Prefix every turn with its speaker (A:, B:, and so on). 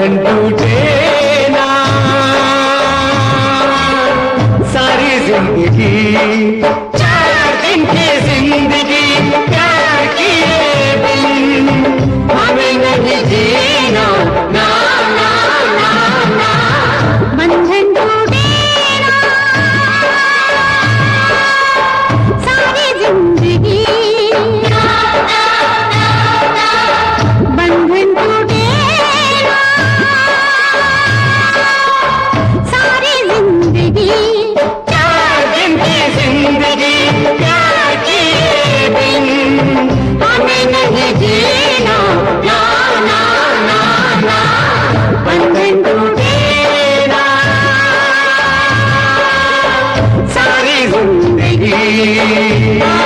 A: बंधन टूटे ना सारी जिंदगी, 4 दिन की जिंदगी प्यार किए बिन हमें नहीं जीना, ना ना ना ना।
B: बंधन टूटे ना सारी जिंदगी, बंधन टूटे ना सारी जिंदगी,
A: 4 दिन की जिंदगी प्यार किए बिन हमें नहीं जीना, ना ना ना ना। बंधन टूटे ना सारी जिंदगी।